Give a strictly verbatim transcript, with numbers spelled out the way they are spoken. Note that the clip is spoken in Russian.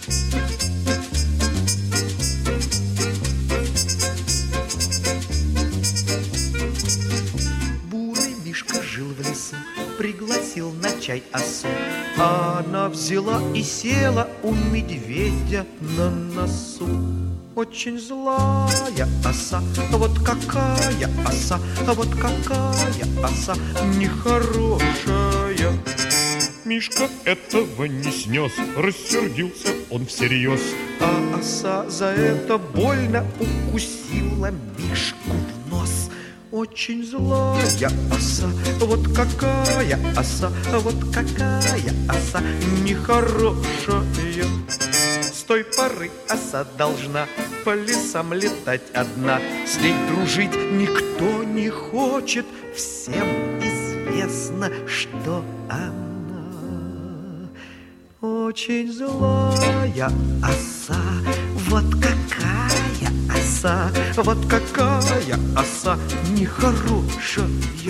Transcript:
Пригласил на чай осу, а она взяла и села у медведя на носу. Очень злая оса, вот какая оса, вот какая оса нехорошая. Мишка этого не снес, рассердился он всерьез. А оса за это больно укусила Мишку в нос. Очень злая оса, вот какая оса, вот какая оса нехорошая. С той поры оса должна по лесам летать одна. С ней дружить никто не хочет, всем известно, что она очень злая оса, вот какая оса, вот какая оса нехорошая.